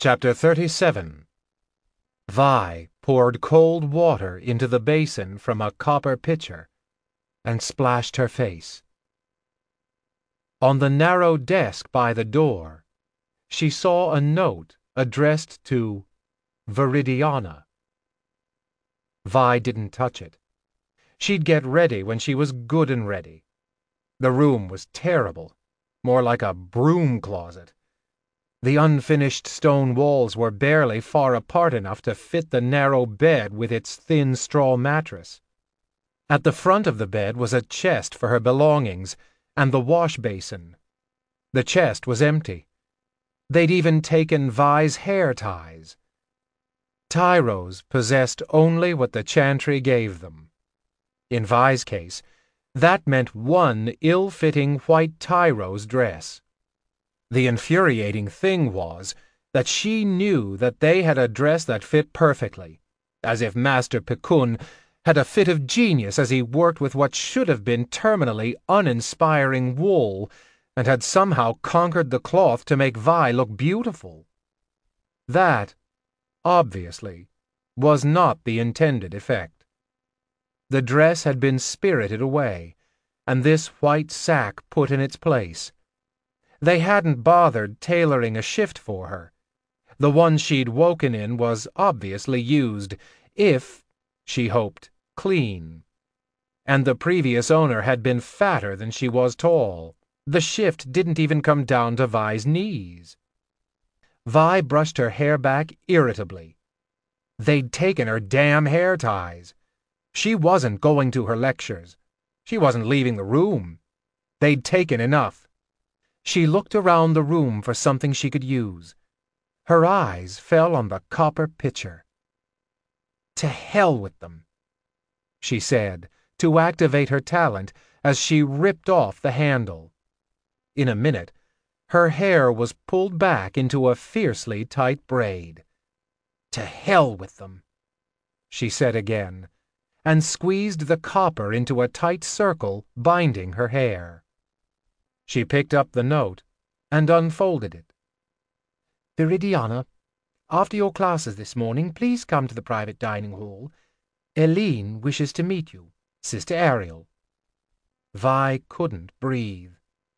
Chapter 37. Vi poured cold water into the basin from a copper pitcher and splashed her face. On the narrow desk by the door, she saw a note addressed to Viridiana. Vi didn't touch it. She'd get ready when she was good and ready. The room was terrible, more like a broom closet. The unfinished stone walls were barely far apart enough to fit the narrow bed with its thin straw mattress. At the front of the bed was a chest for her belongings and the wash basin. The chest was empty. They'd even taken Vi's hair ties. Tyros possessed only what the chantry gave them. In Vi's case, that meant one ill-fitting white Tyros dress. The infuriating thing was that she knew that they had a dress that fit perfectly, as if Master Picun had a fit of genius as he worked with what should have been terminally uninspiring wool and had somehow conquered the cloth to make Vi look beautiful. That, obviously, was not the intended effect. The dress had been spirited away, and this white sack put in its place. They hadn't bothered tailoring a shift for her. The one she'd woken in was obviously used, if, she hoped, clean. And the previous owner had been fatter than she was tall. The shift didn't even come down to Vi's knees. Vi brushed her hair back irritably. They'd taken her damn hair ties. She wasn't going to her lectures. She wasn't leaving the room. They'd taken enough. She looked around the room for something she could use. Her eyes fell on the copper pitcher. To hell with them, she said, to activate her talent as she ripped off the handle. In a minute, her hair was pulled back into a fiercely tight braid. To hell with them, she said again, and squeezed the copper into a tight circle binding her hair. She picked up the note and unfolded it. Viridiana, after your classes this morning, please come to the private dining hall. Eileen wishes to meet you, Sister Ariel. Vi couldn't breathe.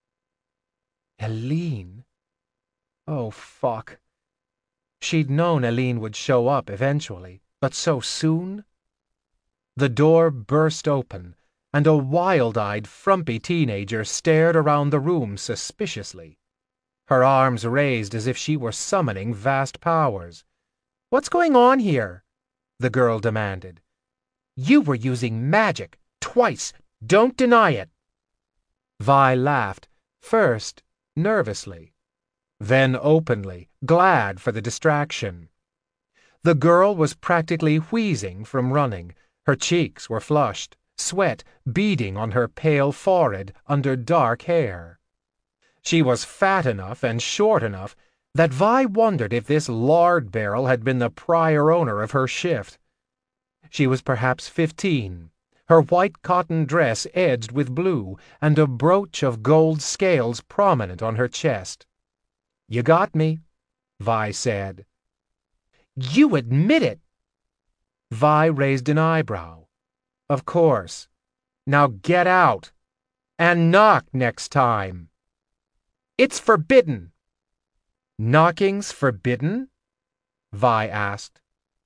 Eileen? Oh, fuck. She'd known Eileen would show up eventually, but so soon? The door burst open, and a wild-eyed, frumpy teenager stared around the room suspiciously. Her arms raised as if she were summoning vast powers. "What's going on here?" the girl demanded. "You were using magic, twice. Don't deny it." Vi laughed, first nervously, then openly, glad for the distraction. The girl was practically wheezing from running. Her cheeks were flushed, sweat beading on her pale forehead under dark hair. She was fat enough and short enough that Vi wondered if this lard barrel had been the prior owner of her shift. She was perhaps 15, her white cotton dress edged with blue, and a brooch of gold scales prominent on her chest. "You got me," Vi said. "You admit it!" Vi raised an eyebrow. "Of course. Now get out. And knock next time." "It's forbidden." "Knocking's forbidden?" Vi asked.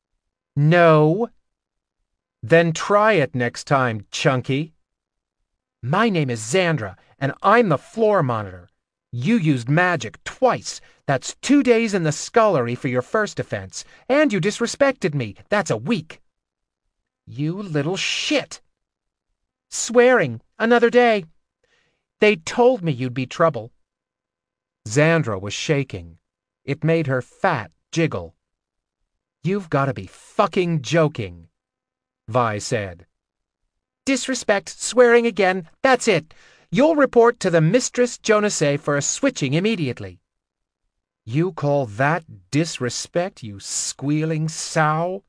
"No." "Then try it next time, chunky." "My name is Xandra, and I'm the floor monitor. You used magic twice. That's 2 days in the scullery for your first offense. And you disrespected me. That's a week." "You little shit." "Swearing. Another day. They told me you'd be trouble." Xandra was shaking. It made her fat jiggle. "You've got to be fucking joking," Vi said. "Disrespect, swearing again, that's it. You'll report to the Mistress Jonasay for a switching immediately." "You call that disrespect, you squealing sow?"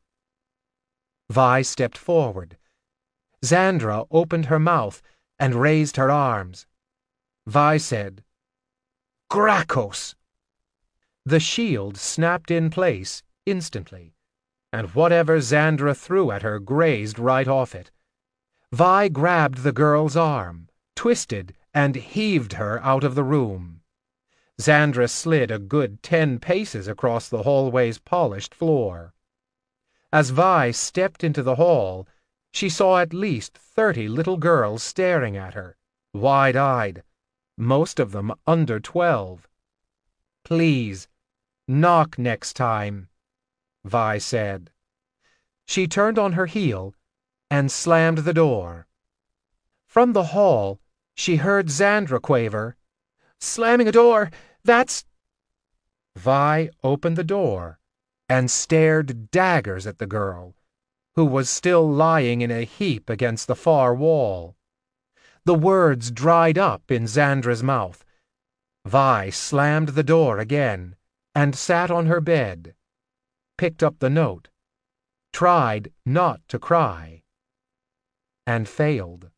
Vi stepped forward. Xandra opened her mouth and raised her arms. Vi said, "Grakos!" The shield snapped in place instantly, and whatever Xandra threw at her grazed right off it. Vi grabbed the girl's arm, twisted, and heaved her out of the room. Xandra slid a good 10 paces across the hallway's polished floor. As Vi stepped into the hall, she saw at least 30 little girls staring at her, wide-eyed, most of them under 12. "Please, knock next time," Vi said. She turned on her heel and slammed the door. From the hall, she heard Xandra quaver, "Slamming a door, that's—" Vi opened the door and stared daggers at the girl, who was still lying in a heap against the far wall. The words dried up in Xandra's mouth. Vi slammed the door again and sat on her bed, picked up the note, tried not to cry, and failed.